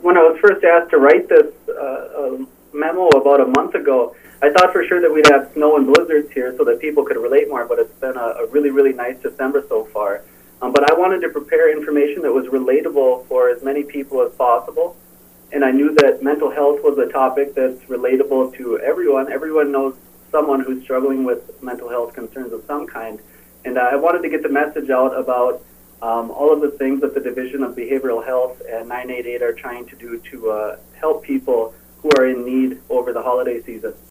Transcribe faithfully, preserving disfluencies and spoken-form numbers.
when I was first asked to write this uh, uh, memo about a month ago, I thought for sure that we'd have snow and blizzards here so that people could relate more, but it's been a, a really, really nice December so far. Um, but I wanted to prepare information that was relatable for as many people as possible. And I knew that mental health was a topic that's relatable to everyone. Everyone knows someone who's struggling with mental health concerns of some kind. And uh, I wanted to get the message out about um, all of the things that the Division of Behavioral Health and nine eight eight are trying to do to uh, help people who are in need over the holiday season.